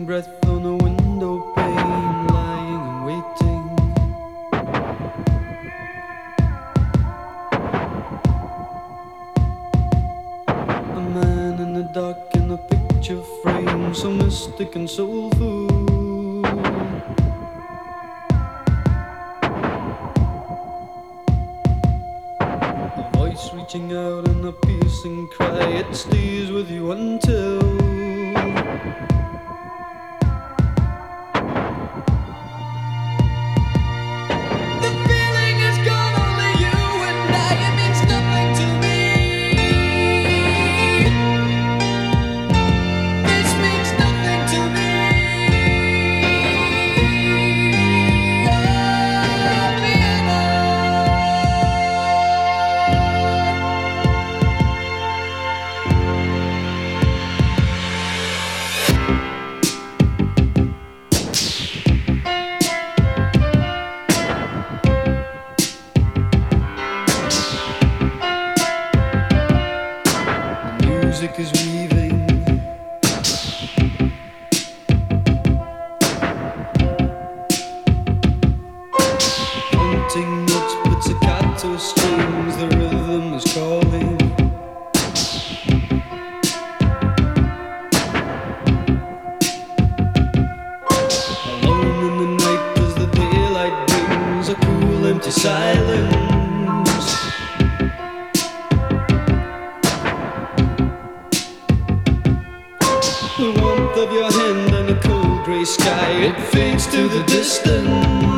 breath on a window pane, lying and waiting. A man in the dark in a picture frame, so mystic and soulful. A voice reaching out in a piercing cry, it stays with you until music is weaving. Haunting notes, pizzicato strings, the rhythm is calling. Alone in the night as the daylight brings a cool empty silence. The warmth of your hand and a cold grey sky, it fades to the distance.